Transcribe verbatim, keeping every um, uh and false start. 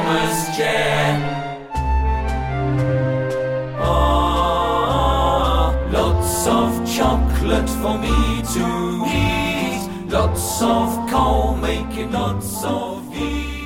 Thomas Jam. Ah, lots of chocolate for me to eat, lots of coal making lots of heat.